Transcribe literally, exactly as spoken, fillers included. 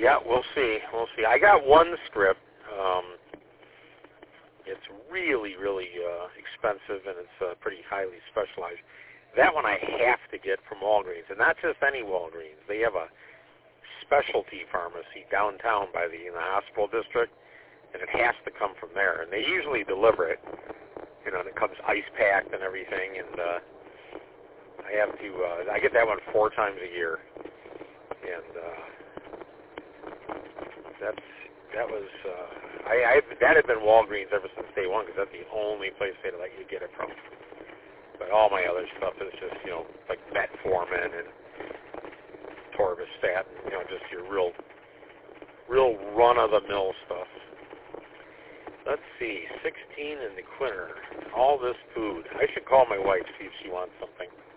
Yeah, we'll see. We'll see. I got one script. Um, it's really, really uh, expensive, and it's uh, pretty highly specialized. That one I have to get from Walgreens, and not just any Walgreens. They have a specialty pharmacy downtown by the in the hospital district, and it has to come from there. And they usually deliver it, you know, and it comes ice packed and everything. And uh, I have to. Uh, I get that one four times a year, and uh, that's that was. Uh, I, I that had been Walgreens ever since day one because that's the only place they let you get it from. But all my other stuff is just, you know, like metformin and Torvastat, and, you know, just your real, real run-of-the-mill stuff. Let's see, sixteen in the Quinter. All this food. I should call my wife, see if she wants something.